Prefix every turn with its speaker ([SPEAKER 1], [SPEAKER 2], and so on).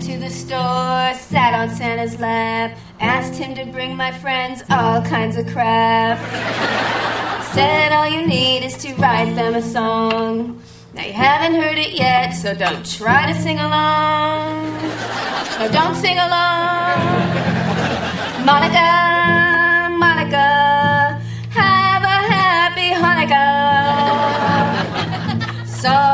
[SPEAKER 1] to the store, sat on Santa's lap, asked him to bring my friends all kinds of crap. Said all you need is to write them a song. Now you haven't heard it yet, so don't try to sing along. No, don't sing along. Monica, Monica, have a happy Hanukkah. So